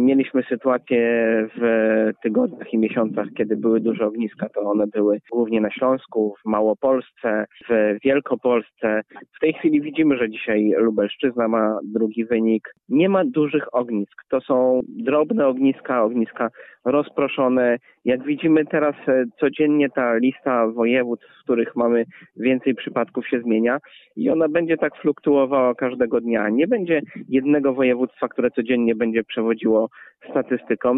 Mieliśmy sytuację w tygodniach i miesiącach, kiedy były duże ogniska, to one były głównie na Śląsku, w Małopolsce, w Wielkopolsce. W tej chwili widzimy, że dzisiaj Lubelszczyzna ma drugi wynik. Nie ma dużych ognisk. To są drobne ogniska rozproszone. Jak widzimy teraz codziennie ta lista województw, w których mamy więcej przypadków, się zmienia i ona będzie tak fluktuowała każdego dnia. Nie będzie jednego województwa, które codziennie będzie przewodziło statystyką.